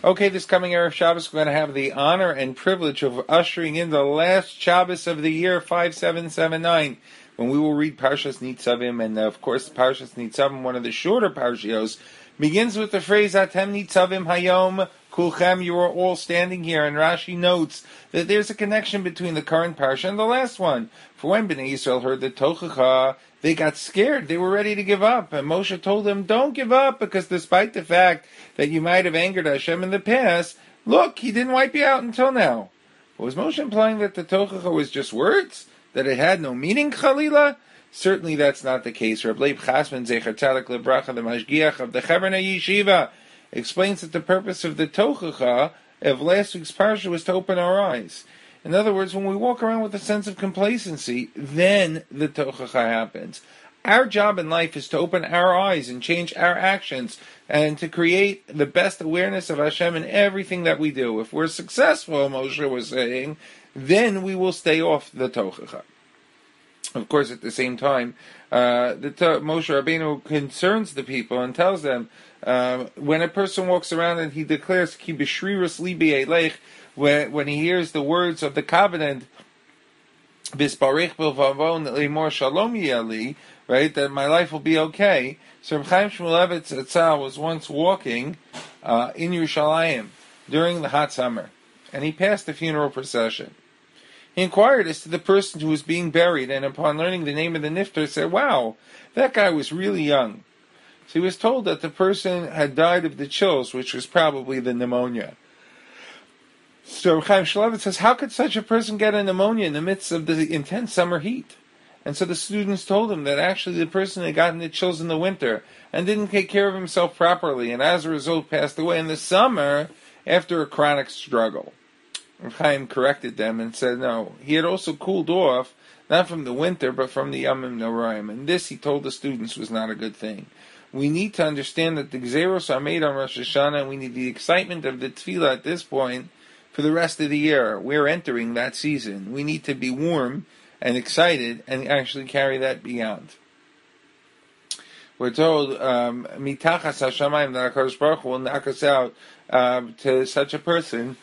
Okay, this coming Erev Shabbos, we're going to have the honor and privilege of ushering in the last Shabbos of the year, 5779, when we will read Parshas Nitzavim, and of course, Parshas Nitzavim, one of the shorter Parshios, begins with the phrase, Atem Nitzavim Hayom Kulchem, you are all standing here, and Rashi notes that there's a connection between the current Parsha and the last one. For when Bnei Yisrael heard the Tochacha, they got scared. They were ready to give up. And Moshe told them, don't give up, because despite the fact that you might have angered Hashem in the past, look, he didn't wipe you out until now. Was Moshe implying that the Tochacha was just words? That it had no meaning, Chalila? Certainly that's not the case. Reb Leib Chasman, Zecher Tzadik Lebracha, the Mashgiach of the Chevron Yeshiva, explains that the purpose of the Tochacha of last week's Parsha was to open our eyes. In other words, when we walk around with a sense of complacency, then the Tochacha happens. Our job in life is to open our eyes and change our actions and to create the best awareness of Hashem in everything that we do. If we're successful, Moshe was saying, then we will stay off the Tochacha. Of course, at the same time, Moshe Rabbeinu concerns the people and tells them, when a person walks around and he declares, Ki b'shriras libi eleich, when he hears the words of the covenant, Bisparich b'vavon limor shalom yali, right, that my life will be okay. So Reb Chaim Shmulevitz Atzal was once walking in Yerushalayim during the hot summer, and he passed the funeral procession. He inquired as to the person who was being buried, and upon learning the name of the nifter, said, wow, that guy was really young. So he was told that the person had died of the chills, which was probably the pneumonia. So Chaim Shmulevitz says, how could such a person get a pneumonia in the midst of the intense summer heat? And so the students told him that actually the person had gotten the chills in the winter and didn't take care of himself properly, and as a result passed away in the summer after a chronic struggle. Chaim corrected them and said, no, he had also cooled off, not from the winter, but from the Yamim Noraim. And this, he told the students, was not a good thing. We need to understand that the Gzeros are made on Rosh Hashanah, and we need the excitement of the Tefillah at this point for the rest of the year. We're entering that season. We need to be warm and excited and actually carry that beyond. We're told, Mitachas HaShamayim, that HaKadosh Baruch Hu will knock us out to such a person,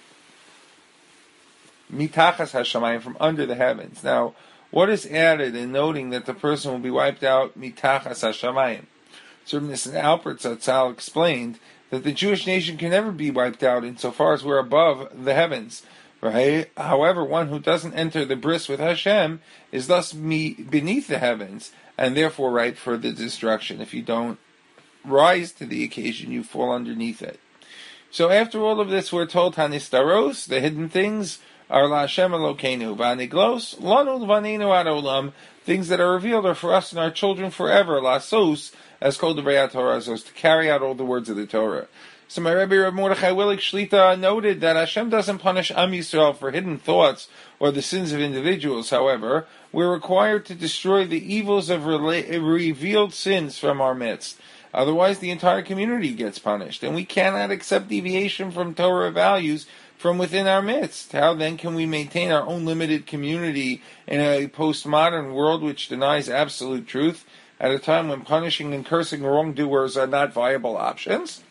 Mitachas HaShamayim, from under the heavens. Now, what is added in noting that the person will be wiped out, Mitachas HaShamayim? So Mr. Alpert Zatzal explained that the Jewish nation can never be wiped out insofar as we're above the heavens, right? However, one who doesn't enter the bris with Hashem is thus beneath the heavens, and therefore ripe for the destruction. If you don't rise to the occasion, you fall underneath it. So after all of this, we're told, Hanistaros, the hidden things, are La Hashem Elokeinu, Vaniglos, Lanu Vaninu Ad Olam, things that are revealed are for us and our children forever, La Sos, as called the Brei Torah, to carry out all the words of the Torah. So my Rebbe Reb Mordechai Willig Shlita noted that Hashem doesn't punish Am Yisrael for hidden thoughts or the sins of individuals. However, we're required to destroy the evils of revealed sins from our midst. Otherwise, the entire community gets punished, and we cannot accept deviation from Torah values from within our midst. How then can we maintain our own limited community in a postmodern world which denies absolute truth at a time when punishing and cursing wrongdoers are not viable options?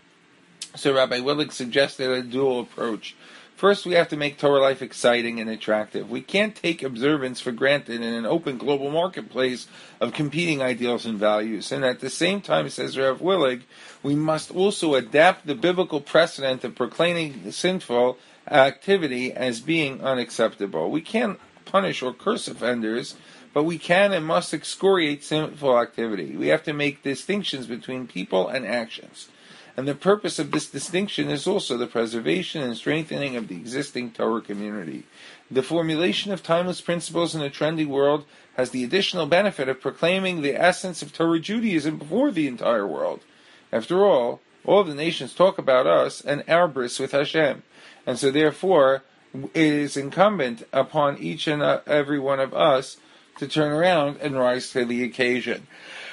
So Rabbi Willig suggested a dual approach. First, we have to make Torah life exciting and attractive. We can't take observance for granted in an open global marketplace of competing ideals and values. And at the same time, says Rav Willig, we must also adapt the biblical precedent of proclaiming sinful activity as being unacceptable. We can't punish or curse offenders, but we can and must excoriate sinful activity. We have to make distinctions between people and actions. And the purpose of this distinction is also the preservation and strengthening of the existing Torah community. The formulation of timeless principles in a trendy world has the additional benefit of proclaiming the essence of Torah Judaism before the entire world. After all the nations talk about us and our bris with Hashem. And so therefore, it is incumbent upon each and every one of us to turn around and rise to the occasion.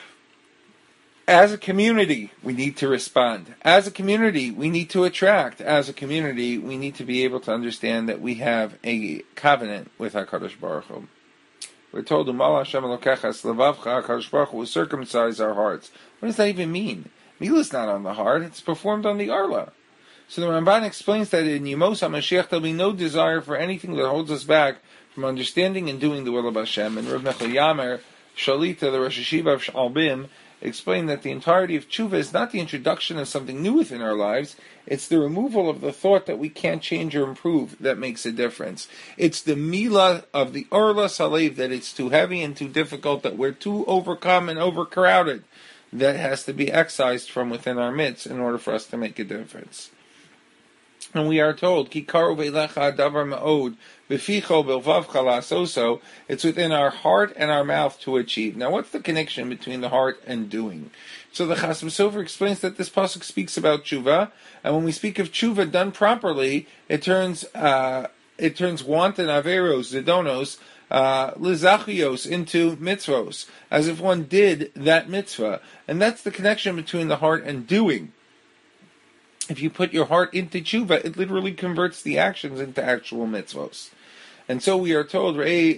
As a community, we need to respond. As a community, we need to attract. As a community, we need to be able to understand that we have a covenant with HaKadosh Baruch Hu. We're told, Umal Hashem Elokechas Levavcha, HaKadosh Baruch Hu will circumcise our hearts. What does that even mean? Milah is not on the heart, it's performed on the Arla. So the Ramban explains that in Yemos HaMashiach there'll be no desire for anything that holds us back from understanding and doing the will of Hashem. And Rav Mechel Yamer Shalita, the Rosh Hashiva of Shalbim, explained that the entirety of tshuva is not the introduction of something new within our lives, it's the removal of the thought that we can't change or improve that makes a difference. It's the milah of the orla salev, that it's too heavy and too difficult, that we're too overcome and overcrowded, that has to be excised from within our midst in order for us to make a difference. And we are told, Ki karu veilecha davar ma'od, v'ficho belvavcha la'asoso, it's within our heart and our mouth to achieve. Now, what's the connection between the heart and doing? So the Chasam Sofer explains that this pasuk speaks about tshuva, and when we speak of tshuva done properly, it turns wanton averos, zidonos, lizachios, into mitzvos, as if one did that mitzvah. And that's the connection between the heart and doing. If you put your heart into tshuva, it literally converts the actions into actual mitzvos. And so we are told,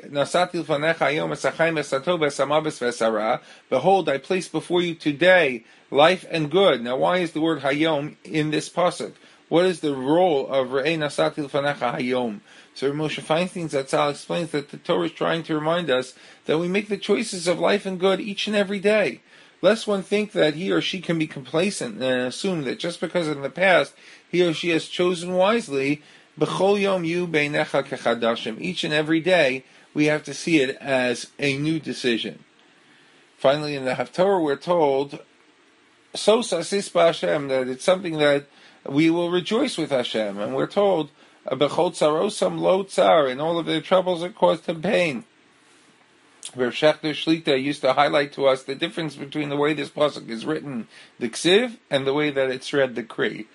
behold, I place before you today life and good. Now, why is the word hayom in this pasuk? What is the role of Re'ei Nasati L'fanecha Hayom? So Moshe Feinstein Zatzal explains that the Torah is trying to remind us that we make the choices of life and good each and every day. Lest one think that he or she can be complacent and assume that just because in the past he or she has chosen wisely, B'chol yom yu beinecha kechadashim. Each and every day we have to see it as a new decision. Finally, in the Haftorah we're told, so sasis b'Hashem, that it's something that we will rejoice with Hashem. And we're told, B'chol tzarosam lo tzar, in all of their troubles it caused them pain. Rav Shechter Shlita used to highlight to us the difference between the way this pasuk is written, the ksiv, and the way that it's read, the kri.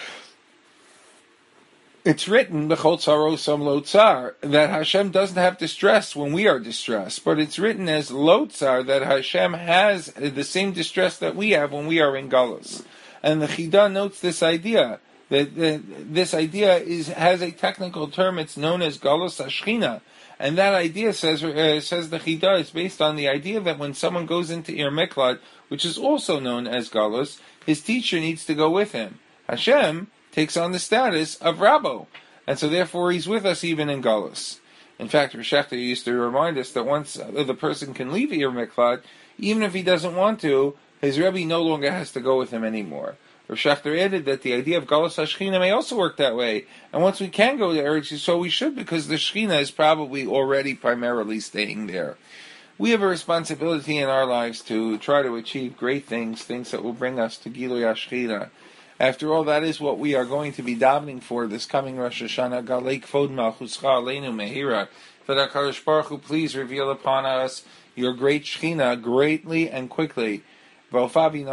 It's written, B'chol tzarosam lo tzar, that Hashem doesn't have distress when we are distressed, but it's written as lo tzar, that Hashem has the same distress that we have when we are in galus. And the Chidah notes this idea, that this idea has a technical term, it's known as galus hashchina. And that idea, says the Chidah, is based on the idea that when someone goes into Ir Miklat, which is also known as galus, his teacher needs to go with him. Hashem takes on the status of Rabbo, and so therefore he's with us even in galus. In fact, Rav Shechter used to remind us that once the person can leave Ir Miklat, even if he doesn't want to, his Rebbe no longer has to go with him anymore. Rav Shechter added that the idea of galus hashchina may also work that way, and once we can go to Eretz Yisrael, we should, because the Shechina is probably already primarily staying there. We have a responsibility in our lives to try to achieve great things that will bring us to Gilui HaShechina. After all, that is what we are going to be davening for this coming Rosh Hashanah. Galei Kvod Malchuscha Aleinu Mehira. That HaKadosh Baruch Hu please reveal upon us your great Shechina greatly and quickly. And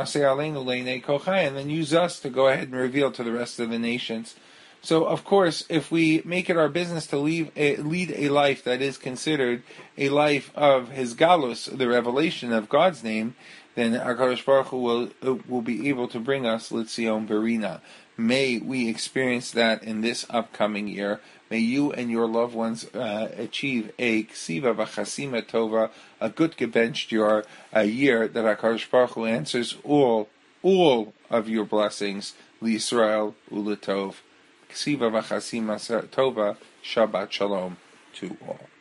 then use us to go ahead and reveal to the rest of the nations. So, of course, if we make it our business to lead a life that is considered a life of His Galus, the revelation of God's name, then HaKadosh Baruch Hu will be able to bring us Litzion Berina. May we experience that in this upcoming year. May you and your loved ones achieve a ksiva v'chasima tova, a good gebenched year, a year that HaKadosh Baruch Hu answers all of your blessings. L'Yisrael u'letov. Ksiva v'chasima tova, Shabbat Shalom to all.